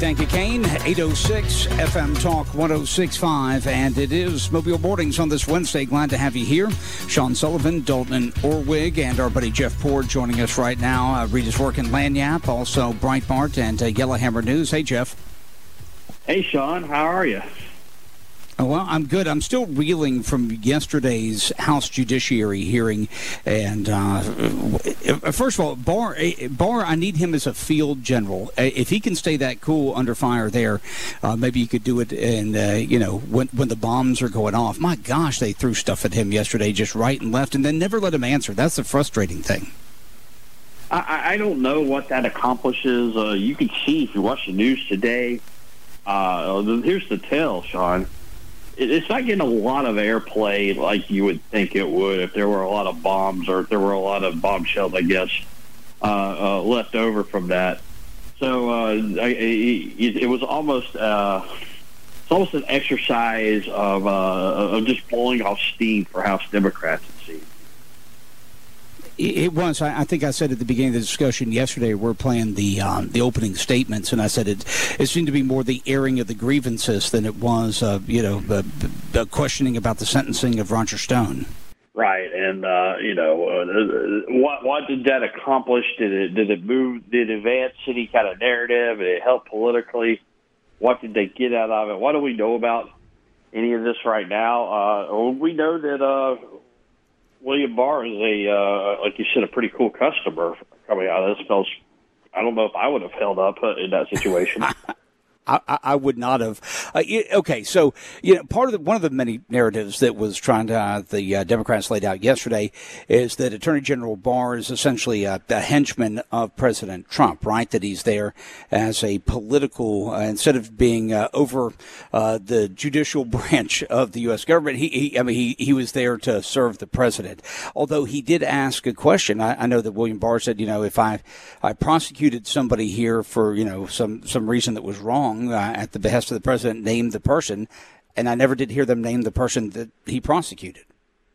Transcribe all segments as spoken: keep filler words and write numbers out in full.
Thank you, Kane. eight oh six F M Talk one oh six point five, and it is Mobile Mornings on this Wednesday. Glad to have you here. Sean Sullivan, Dalton Orwig, and our buddy Jeff Pord joining us right now. Uh, Regis Work and Lanyap, also Breitbart and uh, Yellowhammer News. Hey, Jeff. Hey, Sean. How are you? Oh, well, I'm good. I'm still reeling from yesterday's House Judiciary hearing. And uh, first of all, Barr, Barr, I need him as a field general. If he can stay that cool under fire there, uh, maybe you could do it in, uh, you know, when, when the bombs are going off. My gosh, they threw stuff at him yesterday just right and left and then never let him answer. That's the frustrating thing. I, I don't know what that accomplishes. Uh, you can see if you watch the news today. Uh, here's the tell, Sean. It's not getting a lot of airplay like you would think it would if there were a lot of bombs or if there were a lot of bombshells, I guess, uh, uh, left over from that. So uh, I, it, it was almost uh, it's almost an exercise of, uh, of just blowing off steam for House Democrats, it seems. It was. I think I said at the beginning of the discussion yesterday, we're playing the um, the opening statements, and I said it it seemed to be more the airing of the grievances than it was, uh, you know, uh, uh, questioning about the sentencing of Roger Stone. Right, and uh, you know, uh, what what did that accomplish? Did it did it move? Did it advance any kind of narrative? Did it help politically? What did they get out of it? What do we know about any of this right now? Uh, we know that. Uh, William Barr is a, uh, like you said, a pretty cool customer coming out of this. I don't know if I would have held up in that situation. I, I would not have. Uh, okay, so you know, part of the, one of the many narratives that was trying to uh, the uh, Democrats laid out yesterday is that Attorney General Barr is essentially a, a henchman of President Trump, right? That he's there as a political uh, instead of being uh, over uh, the judicial branch of the U S government. He, he, I mean, he he was there to serve the president. Although he did ask a question. I, I know that William Barr said, you know, if I I prosecuted somebody here for you know some some reason that was wrong. Uh, at the behest of the president, named the person, and I never did hear them name the person that he prosecuted.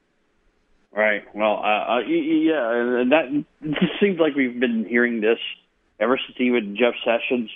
Right. Well, uh, uh, yeah, and that it just seems like we've been hearing this ever since even Jeff Sessions,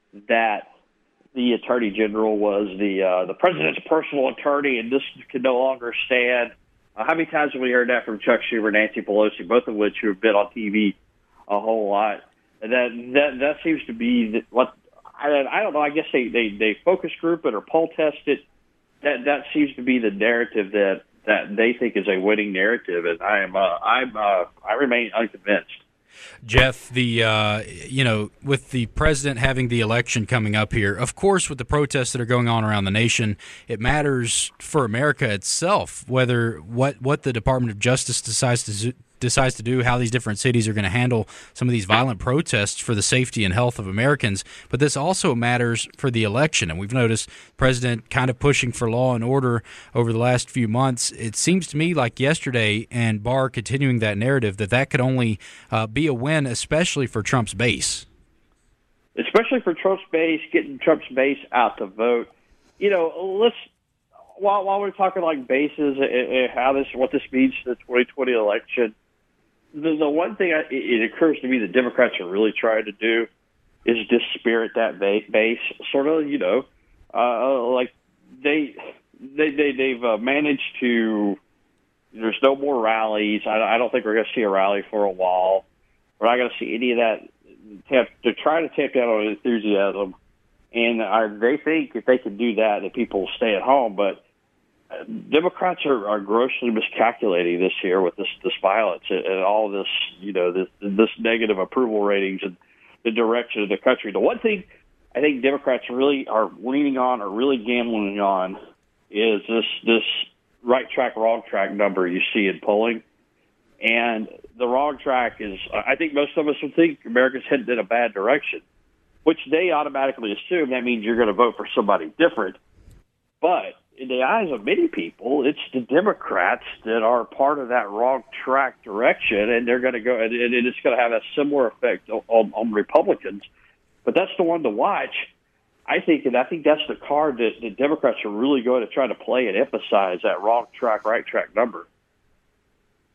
that the attorney general was the uh, the president's personal attorney, and this can no longer stand. Uh, how many times have we heard that from Chuck Schumer, Nancy Pelosi, both of which have been on T V a whole lot? And that that that seems to be the, what. I, I don't know. I guess they, they, they focus group it or poll test it. That that seems to be the narrative that, that they think is a winning narrative, and I am uh, I'm uh, I remain unconvinced. Jeff, the uh, you know, with the president having the election coming up here, of course, with the protests that are going on around the nation, it matters for America itself whether what what the Department of Justice decides to decides to do, how these different cities are going to handle some of these violent protests for the safety and health of Americans. But this also matters for the election. And we've noticed the president kind of pushing for law and order over the last few months. It seems to me like yesterday, and Barr continuing that narrative, that that could only uh, be a win, especially for Trump's base. Especially for Trump's base, getting Trump's base out to vote. You know, let's while while we're talking like bases and how this, what this means to the twenty twenty election. The, the one thing I, it occurs to me the Democrats are really trying to do is dispirit that base, sort of, you know, uh, like they they they they've uh, managed to. There's no more rallies. I, I don't think we're going to see a rally for a while. We're not going to see any of that. Temp, they're trying to tamp down on enthusiasm, and uh, they think if they can do that, that people will stay at home. But Democrats are, are grossly miscalculating this year with this, this violence and, and all this, you know, this, this negative approval ratings and the direction of the country. The one thing I think Democrats really are leaning on or really gambling on is this this right track, wrong track number you see in polling. And the wrong track is, I think most of us would think America's headed in a bad direction, which they automatically assume that means you're going to vote for somebody different. But in the eyes of many people, it's the Democrats that are part of that wrong track direction, and they're going to go, and it's going to have a similar effect on, on Republicans. But that's the one to watch, I think, and I think that's the card that the Democrats are really going to try to play and emphasize, that wrong track, right track number.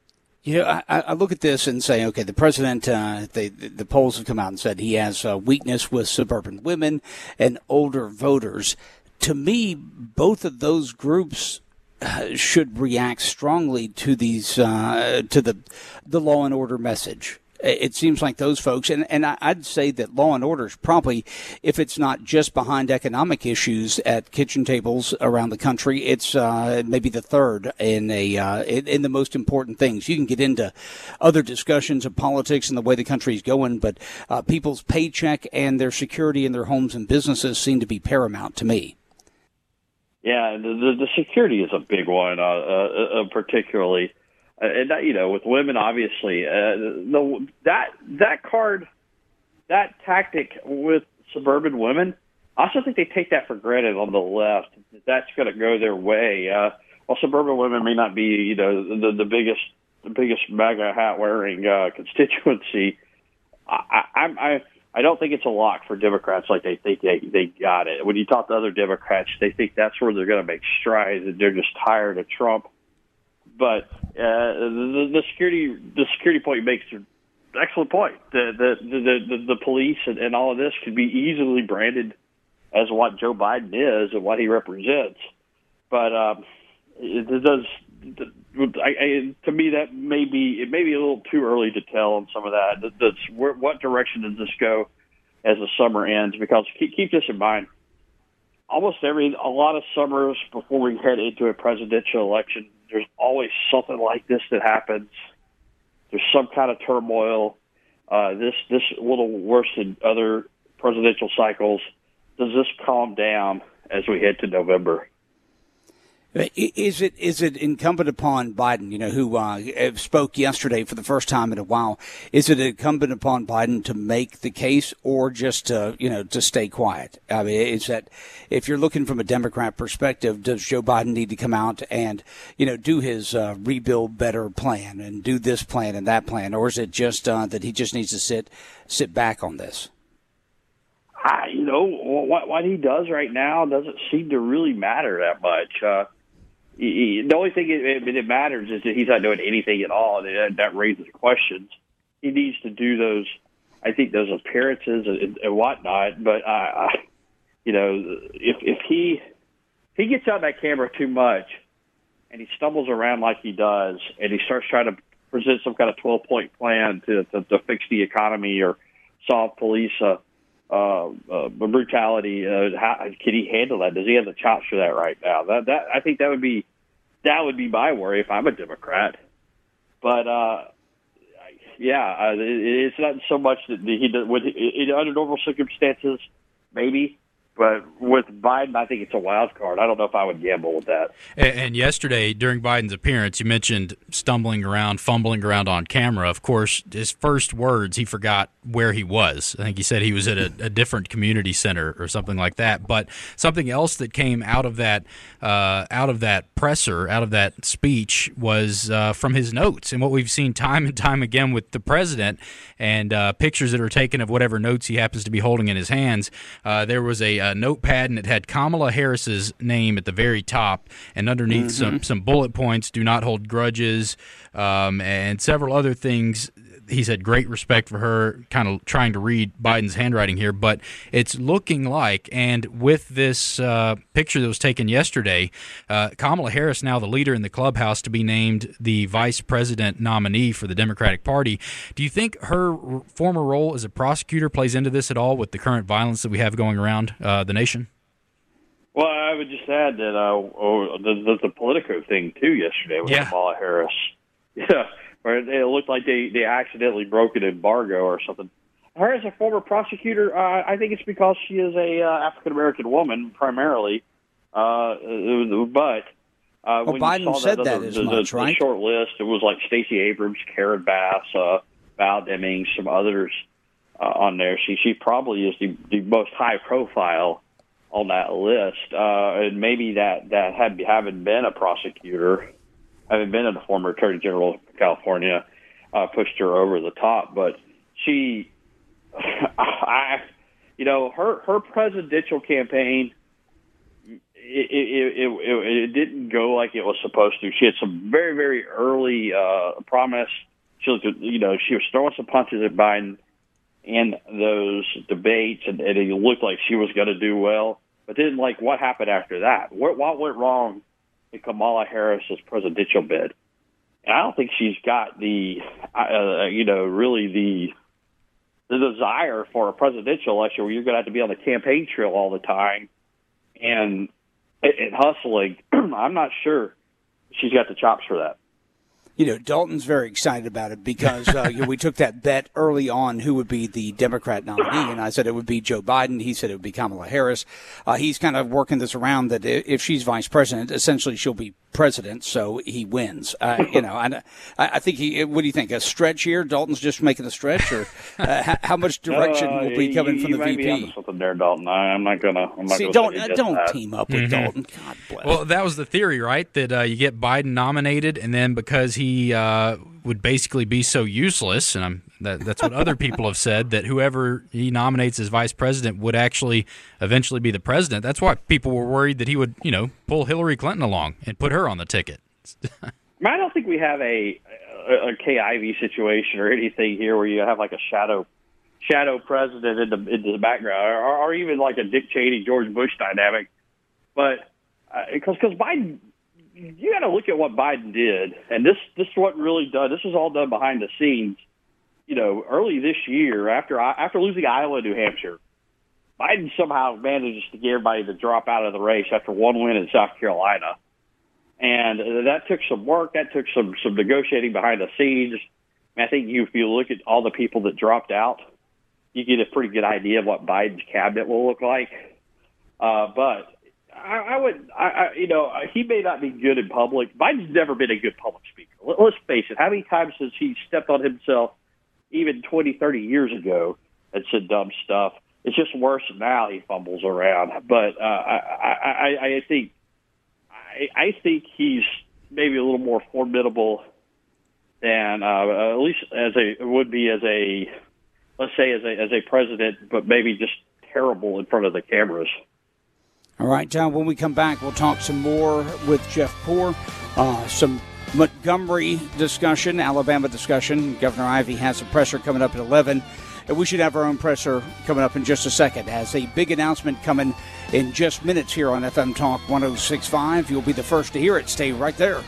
You know, I, I look at this and say, okay, the president, uh, they, the polls have come out and said he has a weakness with suburban women and older voters. To me, both of those groups uh, should react strongly to these, uh, to the the law and order message. It seems like those folks, and, and I'd say that law and order is probably, if it's not just behind economic issues at kitchen tables around the country, it's uh, maybe the third in a uh, in, in the most important things. You can get into other discussions of politics and the way the country is going, but uh, people's paycheck and their security in their homes and businesses seem to be paramount to me. Yeah, the, the security is a big one, uh, uh, particularly. Uh, and that, you know, with women, obviously, uh, the, that that card, that tactic with suburban women, I also think they take that for granted on the left. That's going to go their way. Uh, while suburban women may not be, you know, the, the biggest the biggest MAGA hat wearing uh, constituency, I, I, I I don't think it's a lock for Democrats like they think they they got it. When you talk to other Democrats, they think that's where they're going to make strides, and they're just tired of Trump. But uh, the, the security the security point makes an excellent point. The the the, the, the police and, and all of this could be easily branded as what Joe Biden is and what he represents. But um, it, it does. I, I, to me, that may be it may be a little too early to tell on some of that. That's where, what direction does this go as the summer ends? Because keep, keep this in mind. Almost every a lot of summers before we head into a presidential election, there's always something like this that happens. There's some kind of turmoil. Uh, this this a little worse than other presidential cycles. Does this calm down as we head to November? Is it is it incumbent upon Biden, you know, who uh, spoke yesterday for the first time in a while? Is it incumbent upon Biden to make the case, or just to, you know, to stay quiet? I mean, is that if you're looking from a Democrat perspective, does Joe Biden need to come out and, you know, do his uh, rebuild better plan and do this plan and that plan, or is it just uh, that he just needs to sit sit back on this? I, you know, what what he does right now doesn't seem to really matter that much. Uh, He, the only thing it, it matters is that he's not doing anything at all, and that, that raises questions. He needs to do those, I think, those appearances and, and whatnot. But I, I, you know, if if he if he gets out that camera too much, and he stumbles around like he does, and he starts trying to present some kind of twelve point plan to to, to fix the economy or solve police uh, uh, uh, brutality, uh, how can he handle that? Does he have the chops for that right now? That that I think that would be that would be my worry if I'm a Democrat. But uh, yeah, uh, it, it's not so much that he does with in under normal circumstances, maybe. But with Biden, I think it's a wild card. I don't know if I would gamble with that. And, and yesterday, during Biden's appearance, you mentioned stumbling around, fumbling around on camera. Of course, his first words, he forgot where he was. I think he said he was at a, a different community center or something like that. But something else that came out of that, uh, out of that presser, out of that speech, was uh, from his notes. And what we've seen time and time again with the president and uh, pictures that are taken of whatever notes he happens to be holding in his hands, uh, there was a, a notepad, and it had Kamala Harris's name at the very top, and underneath mm-hmm. some some bullet points: "Do not hold grudges," um, and several other things. He said great respect for her, kind of trying to read Biden's handwriting here, but it's looking like, and with this uh, picture that was taken yesterday, uh, Kamala Harris, now the leader in the clubhouse to be named the vice president nominee for the Democratic Party. Do you think her r- former role as a prosecutor plays into this at all with the current violence that we have going around uh, the nation? Well, I would just add that uh, oh, the, the, the Politico thing, too, yesterday with yeah. Kamala Harris. Yeah. Where it looked like they, they accidentally broke an embargo or something. Her as a former prosecutor, uh, I think it's because she is a uh, African-American woman, primarily. Uh, but uh, well, when Biden you saw said that, that other, as the, much, the, right? the short list, it was like Stacey Abrams, Karen Bass, uh, Val Demings, some others uh, on there. She she probably is the, the most high-profile on that list. Uh, and maybe that, that had, having been a prosecutor, having been a former attorney general of California, uh, pushed her over the top. But she, I, you know, her her presidential campaign it, it, it, it, it didn't go like it was supposed to. She had some very, very early uh, promise. She was, you know, she was throwing some punches at Biden in those debates, and, and it looked like she was going to do well. But then, like, what happened after that? What, what went wrong in Kamala Harris's presidential bid? And I don't think she's got the, uh, you know, really the the desire for a presidential election where you're going to have to be on the campaign trail all the time and, and hustling. I'm not sure she's got the chops for that. You know, Dalton's very excited about it because uh, you know, we took that bet early on who would be the Democrat nominee, and I said it would be Joe Biden. He said it would be Kamala Harris. Uh, he's kind of working this around that if she's vice president, essentially she'll be president, so he wins. Uh, you know, I, I think he. What do you think? A stretch here? Dalton's just making a stretch, or uh, how, how much direction uh, will be coming you, from you the might V P? Be onto something there, Dalton. I, I'm not gonna. I'm not See, gonna don't say uh, don't that. team up with Mm-hmm. Dalton. God bless. Well, that was the theory, right? That uh, you get Biden nominated, and then because he uh, would basically be so useless, and I'm, that, that's what other people have said, that whoever he nominates as vice president would actually eventually be the president. That's why people were worried that he would, you know, pull Hillary Clinton along and put her on the ticket. I don't think we have a, a, a Kay Ivey situation or anything here where you have like a shadow shadow president in the in the background, or, or even like a Dick Cheney, George Bush dynamic. But because uh, because Biden, you got to look at what Biden did, and this this is what really done. This was all done behind the scenes. You know, early this year, after after losing Iowa, New Hampshire, Biden somehow manages to get everybody to drop out of the race after one win in South Carolina. And that took some work. That took some, some negotiating behind the scenes. I think you, if you look at all the people that dropped out, you get a pretty good idea of what Biden's cabinet will look like. Uh, but I, I would, I, I, you know, he may not be good in public. Biden's never been a good public speaker. Let, let's face it. How many times has he stepped on himself even twenty, thirty years ago and said dumb stuff? It's just worse now. He fumbles around. But uh, I, I, I think I think he's maybe a little more formidable than uh, at least as a would be as a let's say as a as a president, but maybe just terrible in front of the cameras. All right, John. When we come back, we'll talk some more with Jeff Poore, uh, some Montgomery discussion, Alabama discussion. Governor Ivey has a presser coming up at eleven. And we should have our own presser coming up in just a second. As a big announcement coming in just minutes here on F M Talk one oh six point five. You'll be the first to hear it. Stay right there.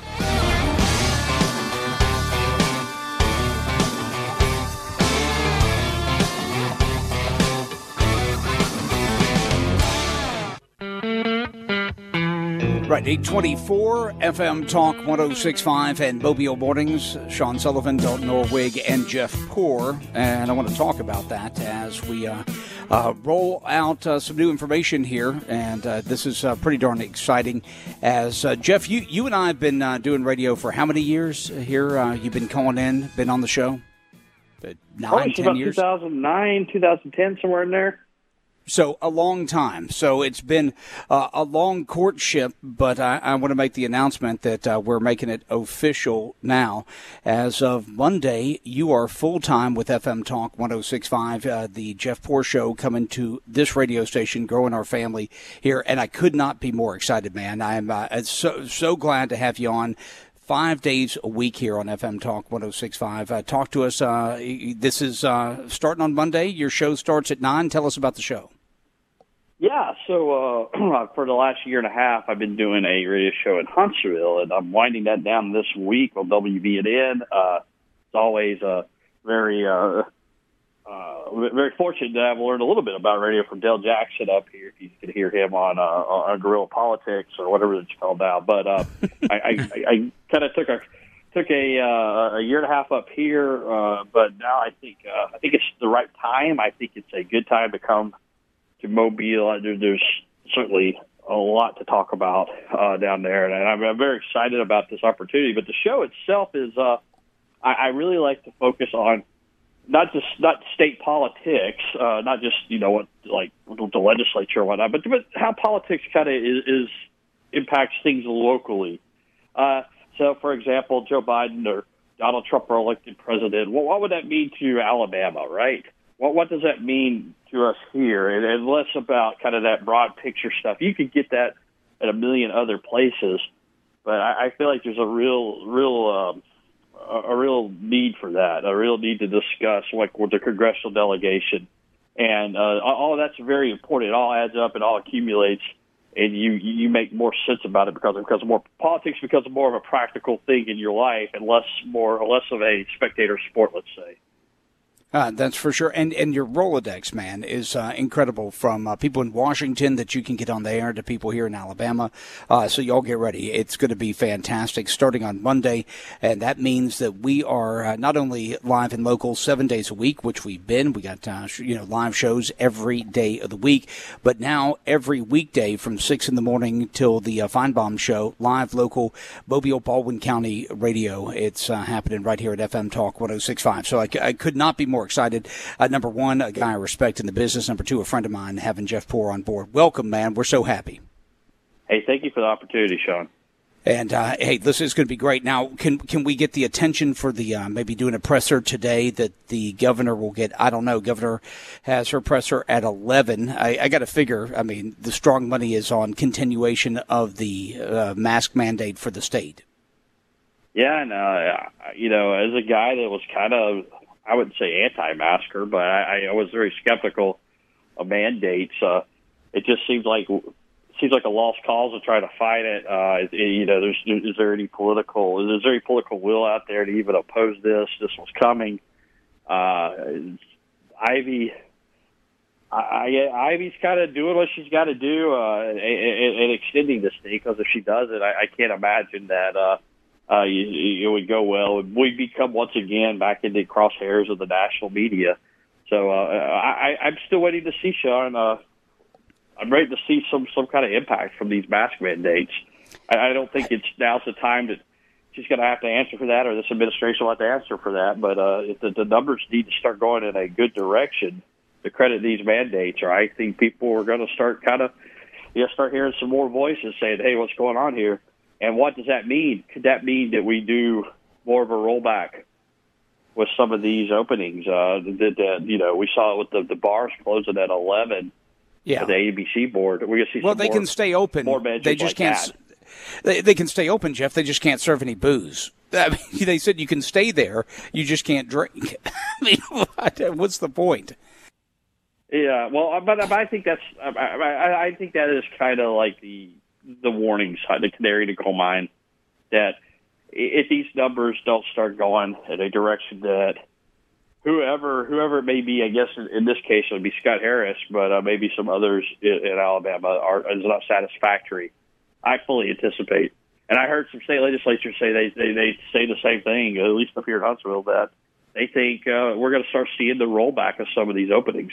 Right, eight twenty-four, F M Talk one oh six point five and Mobile Mornings. Sean Sullivan, Dalton Norwig, and Jeff Poore. And I want to talk about that as we uh, uh, roll out uh, some new information here. And uh, this is uh, pretty darn exciting. As uh, Jeff, you, you and I have been uh, doing radio for how many years here? Uh, you've been calling in, been on the show? Nine, oh, ten about years? two thousand nine, two thousand ten, somewhere in there. So a long time. So it's been uh, a long courtship, but I, I want to make the announcement that uh, we're making it official now. As of Monday, you are full-time with F M Talk one oh six point five, uh, the Jeff Poore Show coming to this radio station, growing our family here. And I could not be more excited, man. I'm uh, so, so glad to have you on. Five days a week here on F M Talk one oh six point five. Uh, talk to us. Uh, this is uh, starting on Monday. Your show starts at nine. Tell us about the show. Yeah, so uh, for the last year and a half, I've been doing a radio show in Huntsville, and I'm winding that down this week on W B N N. Uh, it's always uh, very, uh, uh, very fortunate to have learned a little bit about radio from Dale Jackson up here. If you could hear him on uh, on Guerrilla Politics or whatever it's called now, but uh, I, I, I kind of took a took a uh, a year and a half up here, uh, but now I think uh, I think it's the right time. I think it's a good time to come to Mobile. There's certainly a lot to talk about uh, down there, and I'm, I'm very excited about this opportunity. But the show itself is, uh, I, I really like to focus on not just not state politics, uh, not just you know what like the legislature or whatnot, but but how politics kind of is, is impacts things locally. Uh, so, for example, Joe Biden or Donald Trump are elected president. Well, what would that mean to Alabama, right? What what does that mean to us here? And, and less about kind of that broad picture stuff. You could get that at a million other places. But I, I feel like there's a real, real, um, a, a real need for that, a real need to discuss, like with the congressional delegation, and uh, all of that's very important. It all adds up, it all accumulates, and you you make more sense about it because of, because of more politics becomes more of a practical thing in your life, and less more less of a spectator sport, let's say. Uh, that's for sure. And and your Rolodex, man, is uh, incredible, from uh, people in Washington that you can get on the air to people here in Alabama. Uh, so y'all get ready. It's going to be fantastic starting on Monday. And that means that we are uh, not only live and local seven days a week, which we've been. We got uh, you know live shows every day of the week. But now every weekday from six in the morning till the uh, Feinbaum show, live, local, Mobile, Baldwin County radio. It's uh, happening right here at F M Talk one oh six point five. So I, I could not be more excited. Uh, number one, a guy I respect in the business. Number two, a friend of mine, having Jeff Poor on board. Welcome, man. We're so happy. Hey, thank you for the opportunity, Sean. And, uh, hey, this is going to be great. Now, can can we get the attention for the uh, maybe doing a presser today that the governor will get? I don't know. Governor has her presser at eleven. I, I got to figure, I mean, the strong money is on continuation of the uh, mask mandate for the state. Yeah, and, uh, you know, as a guy that was kind of, I wouldn't say anti-masker, but I, I was very skeptical of mandates. Uh, it just seems like seems like a lost cause to try to fight it. Uh, it you know, there's is there any political is there any political will out there to even oppose this? This was coming. Uh, Ivy, I, I, Ivy's kind of doing what she's got to do uh, and, and extending this thing, because if she does it, I, I can't imagine that. Uh, Uh, it would go well. We become once again back in the crosshairs of the national media. So uh, I, I'm still waiting to see, Sean. Uh, I'm ready to see some, some kind of impact from these mask mandates. I, I don't think it's now's the time that she's going to have to answer for that, or this administration will have to answer for that. But uh, if the, the numbers need to start going in a good direction to credit these mandates, or I think people are going to start kind of, you know, start hearing some more voices saying, "Hey, what's going on here?" And what does that mean? Could that mean that we do more of a rollback with some of these openings? Uh, that, that you know, we saw it with the, the bars closing at eleven. Yeah, the A B C board. We're going to see. Well, some they more, can stay open. More measures they just like can't. That. They, they can stay open, Jeff. They just can't serve any booze. I mean, they said you can stay there, you just can't drink. I mean, what's the point? Yeah, well, but, but I think that's. I, I, I think that is kind of like the. the warning sign, the canary in the coal mine, that if these numbers don't start going in a direction that whoever whoever it may be, I guess in, in this case it would be Scott Harris, but uh, maybe some others in, in Alabama are is not satisfactory. I fully anticipate, and I heard some state legislatures say they they, they say the same thing, at least up here in Huntsville, that they think uh, we're going to start seeing the rollback of some of these openings.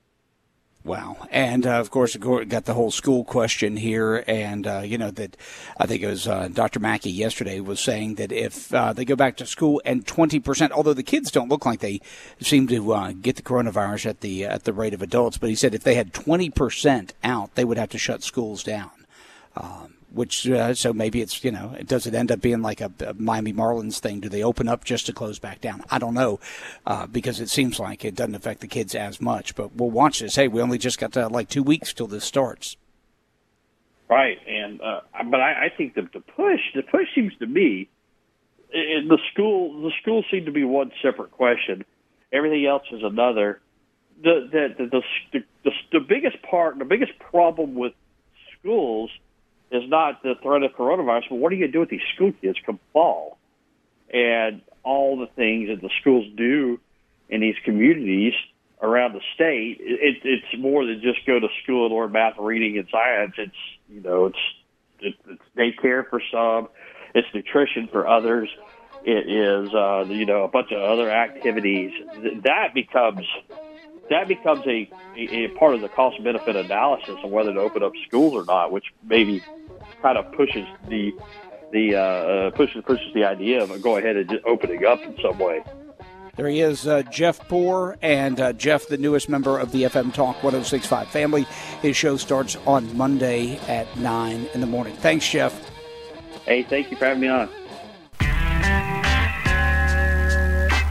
Wow. And, uh, of course, got the whole school question here. And, uh, you know, that I think it was uh, Doctor Mackey yesterday was saying that if uh, they go back to school and twenty percent, although the kids don't look like they seem to uh, get the coronavirus at the at the rate of adults, but he said if they had twenty percent out, they would have to shut schools down. Um, which, uh, so maybe it's, you know, does it end up being like a, a Miami Marlins thing? Do they open up just to close back down? I don't know, uh, because it seems like it doesn't affect the kids as much. But we'll watch this. Hey, we only just got to like two weeks till this starts. Right, and uh, but I, I think the, the push, the push seems to be, in the school, the schools seem to be one separate question. Everything else is another. The the the the, the, the biggest part, the biggest problem with schools is not the threat of coronavirus, but what are you going to do with these school kids come fall? And all the things that the schools do in these communities around the state, it, it's more than just go to school and learn math, reading, and science. It's, you know, it's, it, it's daycare for some, it's nutrition for others, it is, uh, you know, a bunch of other activities. That becomes... That becomes a, a, a part of the cost-benefit analysis of whether to open up schools or not, which maybe kind of pushes the the uh, uh, pushes pushes the idea of go ahead and just opening up in some way. There he is, uh, Jeff Poor, and uh, Jeff, the newest member of the F M Talk one oh six point five family. His show starts on Monday at nine in the morning. Thanks, Jeff. Hey, thank you for having me on.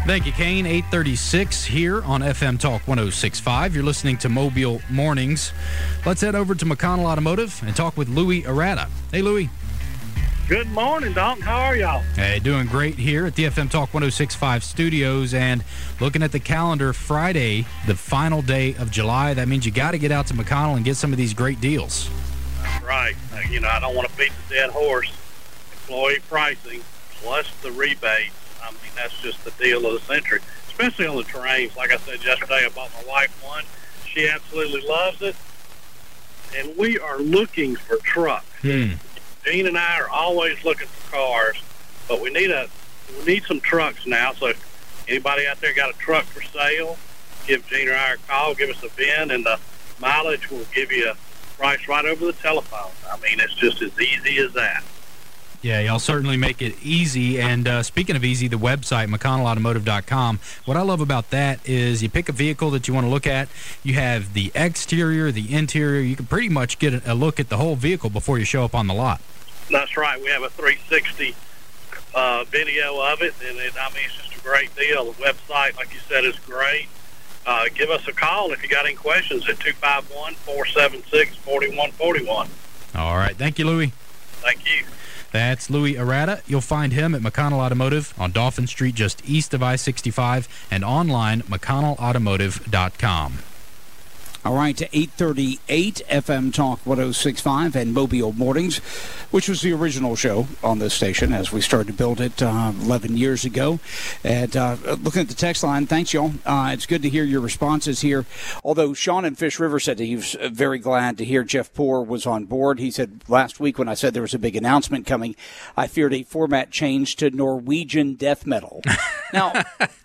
Thank you, Kane. eight thirty-six here on F M Talk one oh six point five. You're listening to Mobile Mornings. Let's head over to McConnell Automotive and talk with Louis Arata. Hey, Louis. Good morning, Dalton. How are y'all? Hey, doing great here at the F M Talk one oh six point five studios. And looking at the calendar, Friday, the final day of July. That means you got to get out to McConnell and get some of these great deals. That's right. Uh, you know, I don't want to beat the dead horse. Employee pricing plus the rebate. I mean, that's just the deal of the century, especially on the terrains. Like I said yesterday, I bought my wife one. She absolutely loves it. And we are looking for trucks. Hmm. Gene and I are always looking for cars, but we need a we need some trucks now. So if anybody out there got a truck for sale, give Gene or I a call, give us a V I N, and the mileage will give you a price right over the telephone. I mean, it's just as easy as that. Yeah, y'all certainly make it easy. And uh, speaking of easy, the website, McConnell Automotive dot com, what I love about that is you pick a vehicle that you want to look at. You have the exterior, the interior. You can pretty much get a look at the whole vehicle before you show up on the lot. That's right. We have a three sixty uh, video of it, and it, I mean, it's just a great deal. The website, like you said, is great. Uh, give us a call if you got any questions at two five one, four seven six, four one four one. All right. Thank you, Louis. Thank you. That's Louis Arata. You'll find him at McConnell Automotive on Dauphin Street, just east of I sixty-five, and online, McConnell Automotive dot com. All right, to eight thirty-eight F M Talk one oh six point five and Mobile Mornings, which was the original show on this station as we started to build it uh, eleven years ago. And uh, looking at the text line, thanks, y'all. Uh, it's good to hear your responses here. Although Sean in Fish River said that he was very glad to hear Jeff Poor was on board. He said last week when I said there was a big announcement coming, I feared a format change to Norwegian death metal. Now...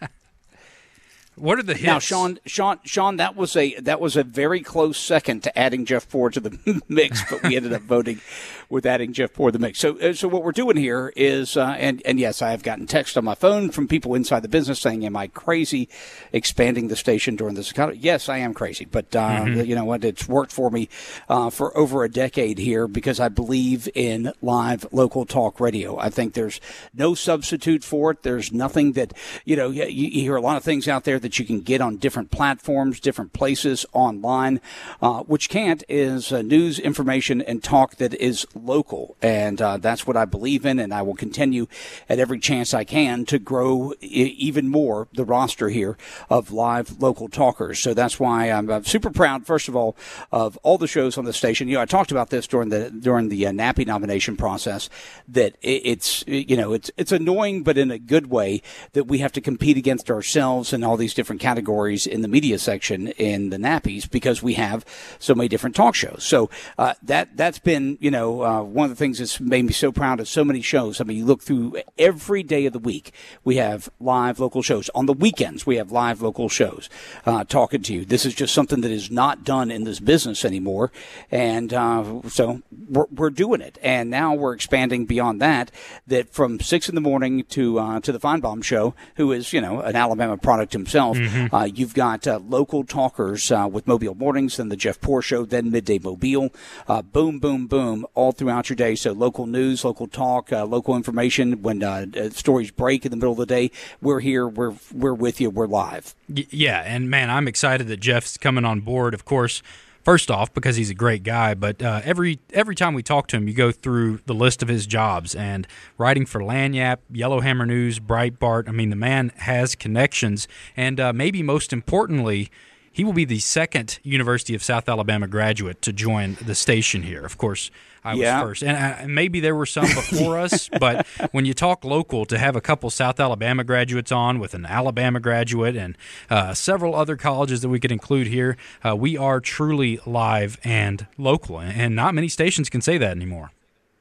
What are the hits? Now, Sean, Sean, Sean, that was a that was a very close second to adding Jeff Poor to the mix, but we ended up voting with adding Jeff Poor to the mix. So, so what we're doing here is, uh, and and yes, I have gotten text on my phone from people inside the business saying, "Am I crazy expanding the station during this economy?" Yes, I am crazy, but uh, mm-hmm. you know what? It's worked for me uh, for over a decade here because I believe in live local talk radio. I think there's no substitute for it. There's nothing that you know. You, you hear a lot of things out there that you can get on different platforms, different places online. Uh, which can't is uh, news, information, and talk that is local. And uh, that's what I believe in, and I will continue at every chance I can to grow I- even more the roster here of live local talkers. So that's why I'm uh, super proud, first of all, of all the shows on the station. You know, I talked about this during the during the uh, NAPI nomination process, that it, it's, you know, it's it's annoying, but in a good way, that we have to compete against ourselves and all these different categories in the media section in the NAPIs because we have so many different talk shows. So uh, that that's been, you know, uh, one of the things that's made me so proud of so many shows. I mean, you look through every day of the week, we have live local shows. On the weekends, we have live local shows uh, talking to you. This is just something that is not done in this business anymore, and uh, so we're, we're doing it. And now we're expanding beyond that. That from six in the morning to uh, to the Feinbaum Show, who is, you know, an Alabama product himself. Mm-hmm. Uh, you've got uh, local talkers uh, with Mobile Mornings, then the Jeff Poor Show, then Midday Mobile. Uh, boom, boom, boom, all throughout your day. So local news, local talk, uh, local information. When uh, stories break in the middle of the day, we're here. We're we're with you. We're live. Yeah, and man, I'm excited that Jeff's coming on board. Of course, first off, because he's a great guy, but uh, every every time we talk to him, you go through the list of his jobs, and writing for Lanyap, Yellowhammer News, Breitbart. I mean, the man has connections, and uh, maybe most importantly, he will be the second University of South Alabama graduate to join the station here. Of course, I was yeah. first. And I, maybe there were some before us, but when you talk local, to have a couple South Alabama graduates on with an Alabama graduate and uh, several other colleges that we could include here, uh, we are truly live and local. And not many stations can say that anymore.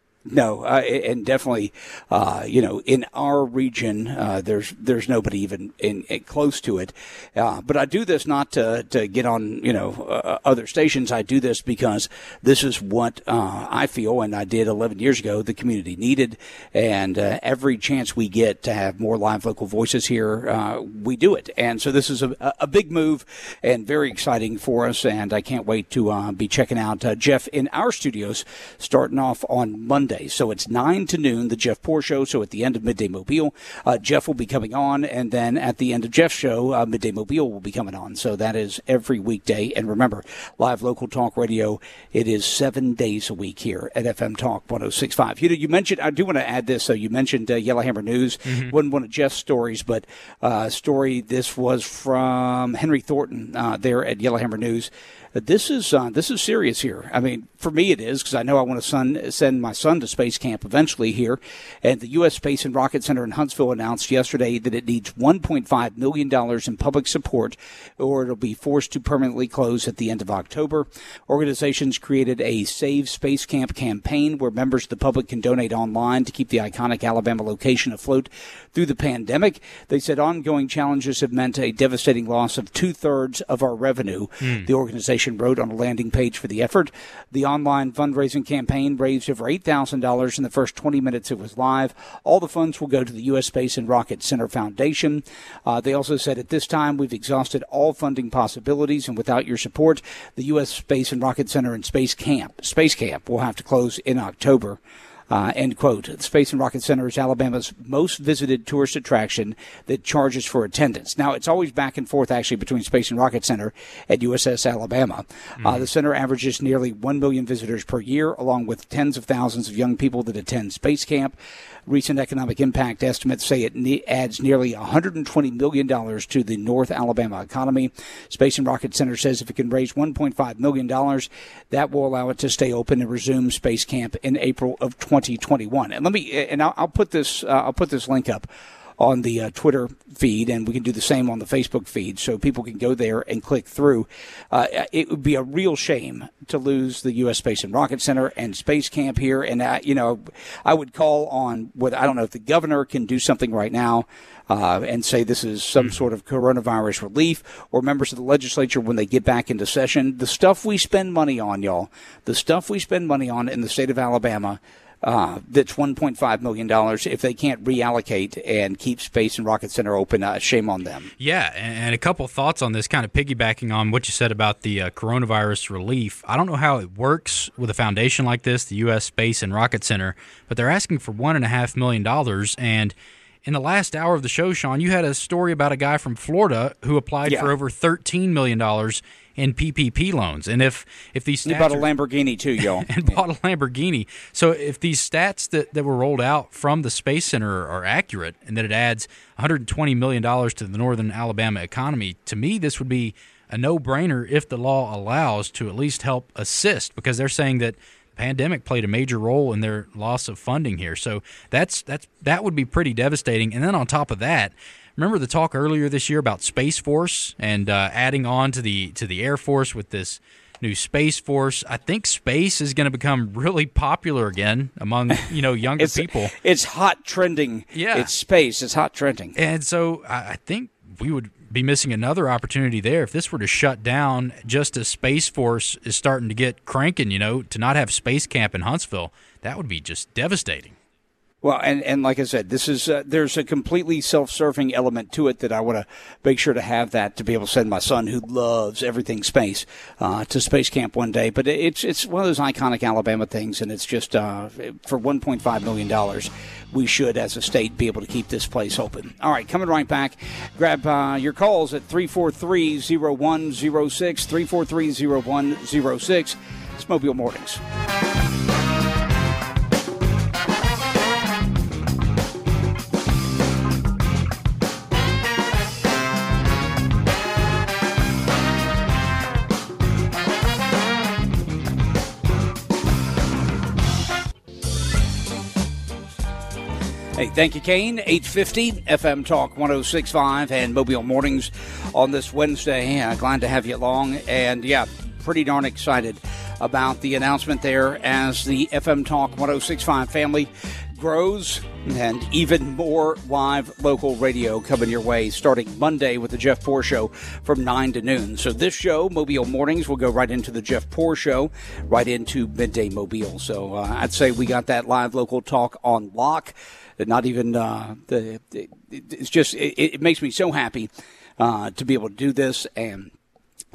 No, uh, and definitely, uh, you know, in our region, uh, there's there's nobody even in, in close to it. Uh, but I do this not to to get on, you know, uh, other stations. I do this because this is what uh, I feel, and I did eleven years ago, the community needed. And uh, every chance we get to have more live local voices here, uh, we do it. And so this is a, a big move and very exciting for us. And I can't wait to uh, be checking out uh, Jeff in our studios starting off on Monday. Wednesdays. So it's nine to noon, the Jeff Poor Show. So at the end of Midday Mobile, uh, Jeff will be coming on. And then at the end of Jeff's show, uh, Midday Mobile will be coming on. So that is every weekday. And remember, live local talk radio, it is seven days a week here at F M Talk one oh six point five. You know, you mentioned, I do want to add this. So you mentioned uh, Yellowhammer News. Mm-hmm. Wasn't one of Jeff's stories, but uh, story, this was from Henry Thornton uh, there at Yellowhammer News. This is uh, this is serious here. I mean, for me it is, because I know I want to son, send my son to space camp eventually here. And the U S Space and Rocket Center in Huntsville announced yesterday that it needs one point five million dollars in public support, or it'll be forced to permanently close at the end of October. Organizations created a Save Space Camp campaign where members of the public can donate online to keep the iconic Alabama location afloat through the pandemic. They said ongoing challenges have meant a devastating loss of two-thirds of our revenue. Mm. The organization wrote on a landing page for the effort. The online fundraising campaign raised over eight thousand dollars in the first twenty minutes it was live. All the funds will go to the U S Space and Rocket Center Foundation. Uh, they also said at this time we've exhausted all funding possibilities, and without your support, the U S Space and Rocket Center and Space Camp, Space Camp will have to close in October. Uh, end quote. The Space and Rocket Center is Alabama's most visited tourist attraction that charges for attendance. Now, it's always back and forth, actually, between Space and Rocket Center and U S S Alabama. Mm-hmm. Uh, the center averages nearly one million visitors per year, along with tens of thousands of young people that attend Space Camp. Recent economic impact estimates say it ne- adds nearly one hundred twenty million dollars to the North Alabama economy. Space and Rocket Center says if it can raise one point five million dollars, that will allow it to stay open and resume Space Camp in April of twenty twenty-one. And let me, and I'll, I'll put this, uh, I'll put this link up on the uh, Twitter feed, and we can do the same on the Facebook feed, so people can go there and click through. Uh, it would be a real shame to lose the U S Space and Rocket Center and Space Camp here. And, uh, you know, I would call on what, I don't know if the governor can do something right now uh, and say this is some sort of coronavirus relief, or members of the legislature when they get back into session. The stuff we spend money on, y'all, the stuff we spend money on in the state of Alabama, Uh, that's one point five million dollars. If they can't reallocate and keep Space and Rocket Center open, uh, shame on them. Yeah, and a couple thoughts on this, kind of piggybacking on what you said about the uh, coronavirus relief. I don't know how it works with a foundation like this, the U S Space and Rocket Center, but they're asking for one point five million dollars. And in the last hour of the show, Sean, you had a story about a guy from Florida who applied yeah. for over thirteen million dollars in P P P loans. And if, if these stats... He bought a are, Lamborghini, too, y'all. and yeah. bought a Lamborghini. So if these stats that, that were rolled out from the Space Center are accurate, and that it adds one hundred twenty million dollars to the northern Alabama economy, to me this would be a no-brainer if the law allows to at least help assist, because they're saying that the pandemic played a major role in their loss of funding here. So that's that's that would be pretty devastating. And then on top of that, remember the talk earlier this year about Space Force and uh, adding on to the to the Air Force with this new Space Force? I think space is going to become really popular again among, you know, younger it's, people. It's hot trending. Yeah. It's space. It's hot trending. And so I, I think we would be missing another opportunity there if this were to shut down just as Space Force is starting to get cranking, you know, to not have Space Camp in Huntsville. That would be just devastating. Well, and, and like I said, this is uh, there's a completely self-serving element to it that I want to make sure to have that to be able to send my son, who loves everything space, uh, to Space Camp one day. But it's it's one of those iconic Alabama things, and it's just uh, for one point five million dollars, we should, as a state, be able to keep this place open. All right, coming right back. Grab uh, your calls at three four three, zero one zero six, three four three, zero one zero six. It's Mobile Mornings. Hey, thank you, Kane. eight fifty F M Talk one oh six point five and Mobile Mornings on this Wednesday. Uh, glad to have you along. And, yeah, pretty darn excited about the announcement there as the F M Talk one oh six point five family grows, and even more live local radio coming your way starting Monday with the Jeff Poor Show from nine to noon. So this show, Mobile Mornings, will go right into the Jeff Poor Show, right into Midday Mobile. So uh, I'd say we got that live local talk on lock. Not even uh, the. It, it's just it, it makes me so happy uh, to be able to do this, and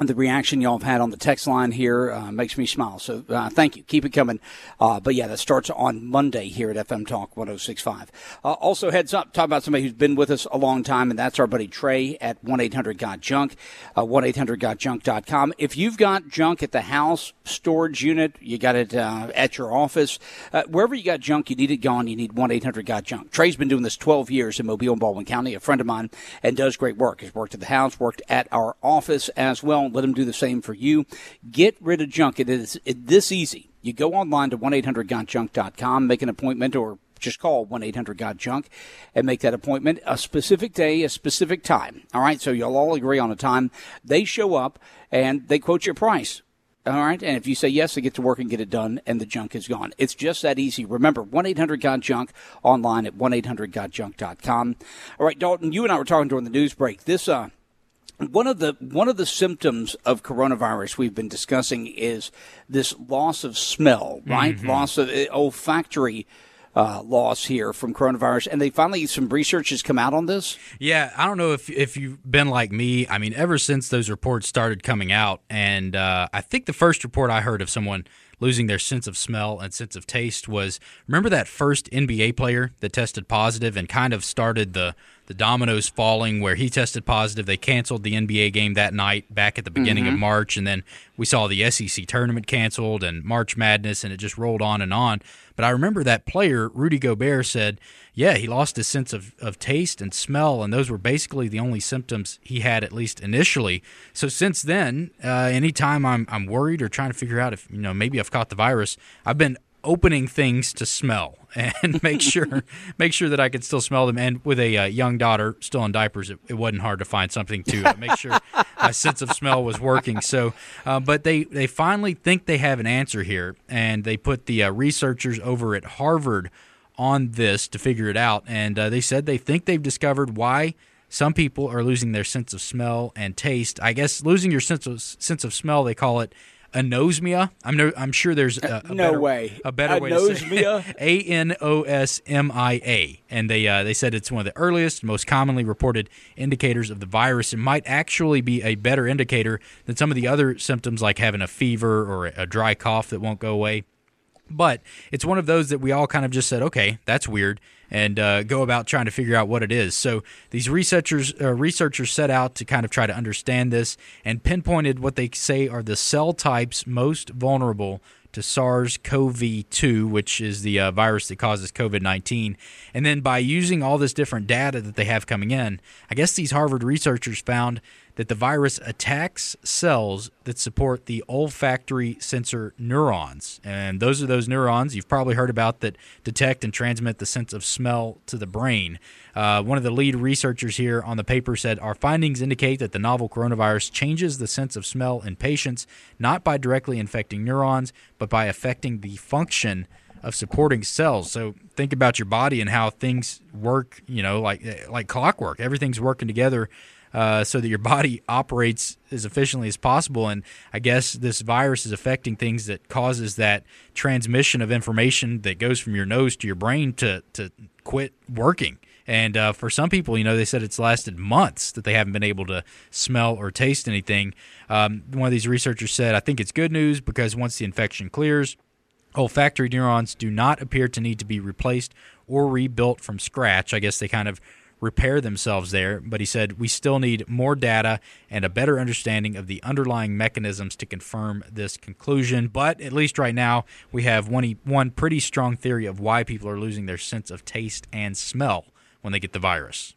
The reaction y'all have had on the text line here uh, makes me smile. So uh, thank you. Keep it coming. Uh, but, yeah, that starts on Monday here at F M Talk one oh six point five. Uh, also, heads up, talk about somebody who's been with us a long time, and that's our buddy Trey at one eight hundred got junk, uh, one eight hundred got junk dot com. If you've got junk at the house, storage unit, you got it uh, at your office, uh, wherever you got junk, you need it gone, you need one eight hundred got junk. Trey's been doing this twelve years in Mobile and Baldwin County, a friend of mine, and does great work. He's worked at the house, worked at our office as well. Let him do the same for you. Get rid of junk. It is this easy. You go online to one eight hundred got junk dot com, make an appointment, or just call one eight hundred got junk and make that appointment a specific day, a specific time. All right, so you'll all agree on a time. They show up, and they quote your price. All right, and if you say yes, they get to work and get it done, and the junk is gone. It's just that easy. Remember, one eight hundred got junk online at one eight hundred got junk dot com. All right, Dalton, you and I were talking during the news break. This, uh, One of the one of the symptoms of coronavirus we've been discussing is this loss of smell, right? Mm-hmm. Loss of uh, olfactory uh, loss here from coronavirus. And they finally, some research has come out on this. Yeah, I don't know if if you've been like me. I mean, ever since those reports started coming out, and uh, I think the first report I heard of someone losing their sense of smell and sense of taste was, remember that first N B A player that tested positive and kind of started the the dominoes falling where he tested positive. They canceled the N B A game that night back at the beginning mm-hmm. of March, and then we saw the S E C tournament canceled and March Madness, and it just rolled on and on. But I remember that player, Rudy Gobert, said, yeah, he lost his sense of, of taste and smell, and those were basically the only symptoms he had, at least initially. So since then, uh, anytime I'm I'm worried or trying to figure out if, you know, maybe I've caught the virus, I've been opening things to smell and make sure make sure that I could still smell them. And with a uh, young daughter still in diapers, it, it wasn't hard to find something to uh, make sure my sense of smell was working. So, uh, but they, they finally think they have an answer here, and they put the uh, researchers over at Harvard on this to figure it out. And uh, they said they think they've discovered why some people are losing their sense of smell and taste. I guess losing your sense of sense of smell, they call it anosmia. I'm no, I'm sure there's a, a no better, way a better way to say it. A N O S M I A, and they uh, they said it's one of the earliest, most commonly reported indicators of the virus. It might actually be a better indicator than some of the other symptoms, like having a fever or a dry cough that won't go away. But it's one of those that we all kind of just said, okay, that's weird, and uh, go about trying to figure out what it is. So these researchers uh, researchers set out to kind of try to understand this and pinpointed what they say are the cell types most vulnerable to SARS-C o V two, which is the uh, virus that causes COVID nineteen. And then by using all this different data that they have coming in, I guess these Harvard researchers found that the virus attacks cells that support the olfactory sensor neurons. And those are those neurons you've probably heard about that detect and transmit the sense of smell to the brain. Uh, one of the lead researchers here on the paper said, our findings indicate that the novel coronavirus changes the sense of smell in patients, not by directly infecting neurons, but by affecting the function of supporting cells. So think about your body and how things work, you know, like like clockwork. Everything's working together uh, so that your body operates as efficiently as possible. And I guess this virus is affecting things that causes that transmission of information that goes from your nose to your brain to, to quit working. And uh, for some people, you know, they said it's lasted months that they haven't been able to smell or taste anything. Um, one of these researchers said, I think it's good news because once the infection clears, olfactory neurons do not appear to need to be replaced or rebuilt from scratch. I guess they kind of repair themselves there. But he said, we still need more data and a better understanding of the underlying mechanisms to confirm this conclusion. But at least right now, we have one, one pretty strong theory of why people are losing their sense of taste and smell when they get the virus.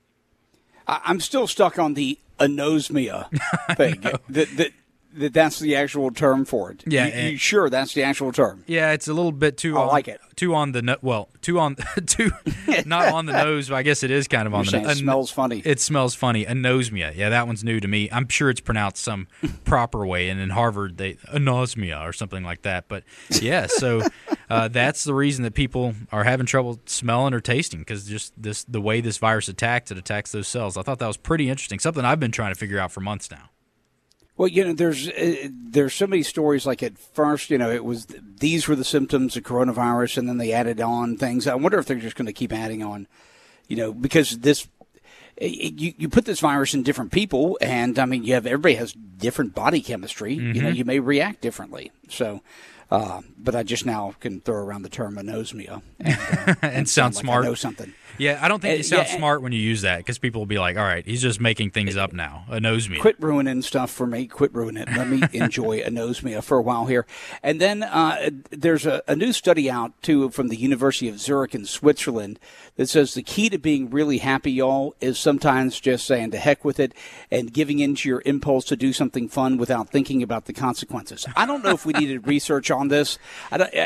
I'm still stuck on the anosmia thing. that, that, that that's the actual term for it. Yeah, you, you sure that's the actual term? Yeah, it's a little bit too. I on, like it. Too on the no, well, too on too not on the nose. But I guess it is kind of on You're the nose. It smells funny. It smells funny. Anosmia. Yeah, that one's new to me. I'm sure it's pronounced some proper way, and in Harvard they anosmia or something like that. But yeah, so uh, that's the reason that people are having trouble smelling or tasting, because just this the way this virus attacks, it attacks those cells. I thought that was pretty interesting. Something I've been trying to figure out for months now. Well, you know, there's uh, there's so many stories. Like at first, you know, it was these were the symptoms of coronavirus, and then they added on things. I wonder if they're just going to keep adding on, you know, because this you, you put this virus in different people, and I mean, you have everybody has different body chemistry. Mm-hmm. You know, you may react differently. So, uh, but I just now can throw around the term anosmia and, uh, and, and sound like smart. I know something. Yeah, I don't think Uh, you sound yeah, smart when you use that because people will be like, all right, he's just making things up now. Anosmia. Quit ruining stuff for me. Quit ruining it. Let me enjoy anosmia for a while here. And then uh, there's a, a new study out, too, from the University of Zurich in Switzerland that says the key to being really happy, y'all, is sometimes just saying to heck with it and giving in to your impulse to do something fun without thinking about the consequences. I don't know if we needed research on this. I don't,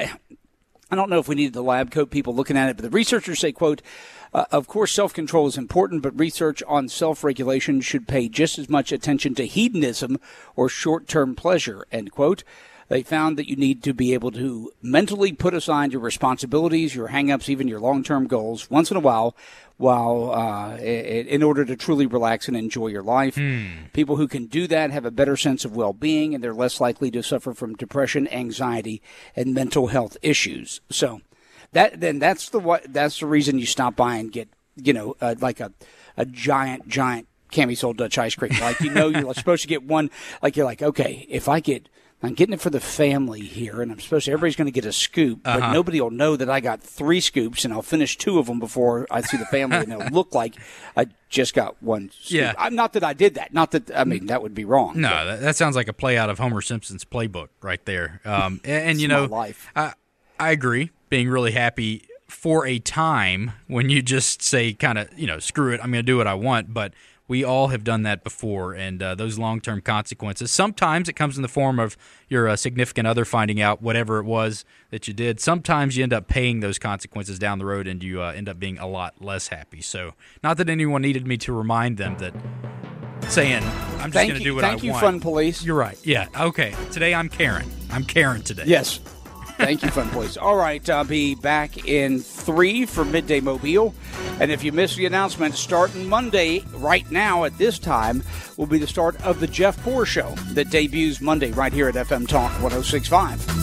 I don't know if we needed the lab coat people looking at it, but the researchers say, quote, Uh, of course, self-control is important, but research on self-regulation should pay just as much attention to hedonism or short-term pleasure, end quote. They found that you need to be able to mentally put aside your responsibilities, your hang-ups, even your long-term goals once in a while, while uh, in order to truly relax and enjoy your life. Mm. People who can do that have a better sense of well-being, and they're less likely to suffer from depression, anxiety, and mental health issues. So That then that's the what that's the reason you stop by and get you know uh, like a a giant giant Camisole Dutch ice cream. Like you know you're supposed to get one. Like you're like okay if I get I'm getting it for the family here and I'm supposed to everybody's going to get a scoop, but uh-huh. nobody will know that I got three scoops and I'll finish two of them before I see the family and it'll look like I just got one scoop. Yeah. I'm not that I did that. Not that I mean that would be wrong. No, that, that sounds like a play out of Homer Simpson's playbook right there. Um, and, and you know, my life. I I agree. Being really happy for a time when you just say kind of, you know, screw it, I'm going to do what I want. But we all have done that before, and uh, those long-term consequences. Sometimes it comes in the form of your uh, significant other finding out whatever it was that you did. Sometimes you end up paying those consequences down the road, and you uh, end up being a lot less happy. So not that anyone needed me to remind them that saying, I'm just going to do what I want. Thank you, Fun Police. You're right. Yeah, okay. Today I'm Karen. I'm Karen today. Yes. Thank you, Fun Police. All right, I'll be back in three for Midday Mobile. And if you missed the announcement, starting Monday, right now at this time, will be the start of the Jeff Poor Show that debuts Monday right here at F M Talk one oh six point five.